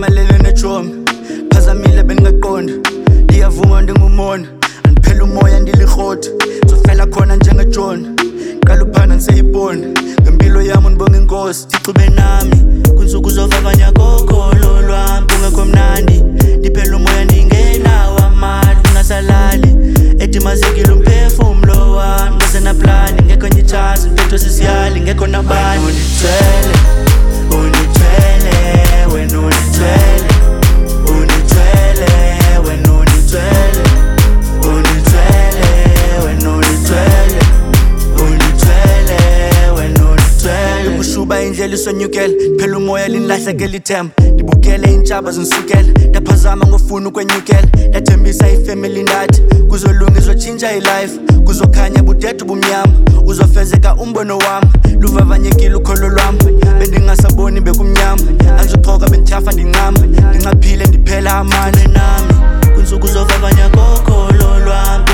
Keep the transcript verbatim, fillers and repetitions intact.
nyamalele nejomi phazamile bengaqonda ndiyavuma ndingumona andiphela umoya ndilikroti zofela khona njengeJohn qala uphana niseyibona ngempilo yami ndibonga inkosi ixube nami kunsuku zovavanya kokolo lwami kungekho mnandi ndiphela umoya ndingenawo amali kungasalali edimazekile umphefumlo wami ngesenaplani ngekho nyithazi mpetho sisiyali ngekho nabani unithwele unithwele wena unithwele unithwele wena unithwele unithwele wena unithwele unithwele wena unithwele ukushuba indlela isonyukela phela umoya linilahlekela ithemba ndibukele intshaba zinisukela ndaphazama ngofuna ukwenyukela ndathembisa ifamily ndathi kuzolunga izotshintsha ilife kuzokhanya budede ubumnyama uzofezeka umbono wami luvavanyekile ukholo lwami bendingasaboni bekumnyama angizoxoka bendityhafa ndincama ndingaphile ndiphela amandla nami kunsuku zovavanya kokholo lwami